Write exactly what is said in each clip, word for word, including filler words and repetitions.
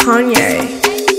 Kanye.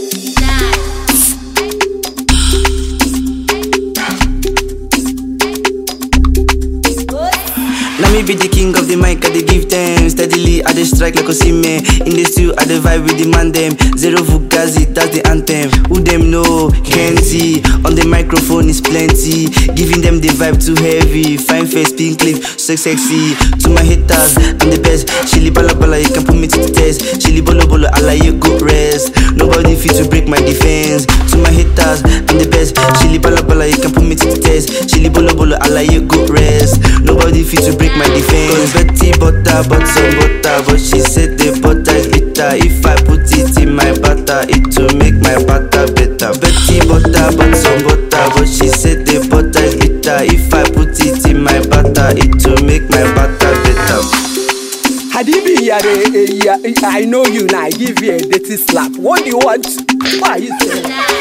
Now me be the king of the mic, I dey give them steadily, I dey strike like Osimhen. In the studio, I dey vibe with the man them. Zero Fugazi, that's the anthem. Who them know? Kenzie. On the microphone is plenty, giving them the vibe too heavy. Fine face, pink lip, so sexy. To my haters, I'm the best. Chili bala bala, you can put me to the test. Chili bolo bolo, I like you good rest. Nobody fit to break my defense. To my haters, I'm the best. Chili bala bala, you can put me to the test. Chili bolo bolo, I like you good rest. Nobody fit to break my defense. Cause Betty butter, bought some butter, but she said the butter is bitter. If I put it in my butter, it will make my butter better. Betty butter, bought some butter, but she said the butter is bitter. If I put it in my butter, it will make my butter better. Hadibi yare, I know you now. I give you a dirty slap. What do you want? Why you saying?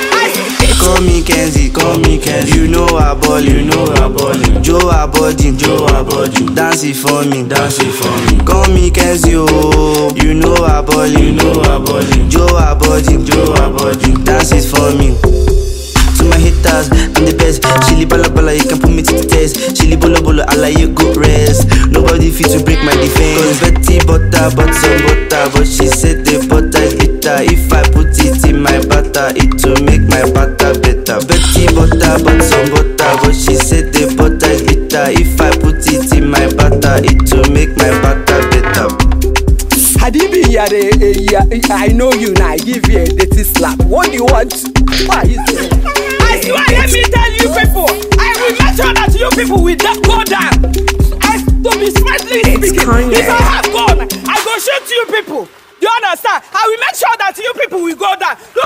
Call me Kenzie, call me Kenzie. You know I ball, you know I ball. Joe Abodin, Joe Abodin. Dance it for me, dance it for me. Call me Kenzie, oh. You know I ball, you know I ball. Joe Abodin, Joe Abodin. Dance it for me. To my haters, I'm the best. Chili bala bala, you can put me to the test. Chili bolo bolo, I like you good rest. Nobody fit to break my defense. Cause Betty butter, bought some butter, but she said the butter is bitter. If I put it in my butter, it will make my butter better. Betty butter, bought some butter, but she said the butter is bitter. If I put it in my butter, it will make my butter better. Hadibi yare, I know you now. I give you a dirty slap. What do you want? Why you saying? I swear, let me tell you people, I will make sure that you people will go down. I to be smartly speaking. Kanye. If I have gone, I go shoot you people. Do you understand? I will make sure that you people will go down.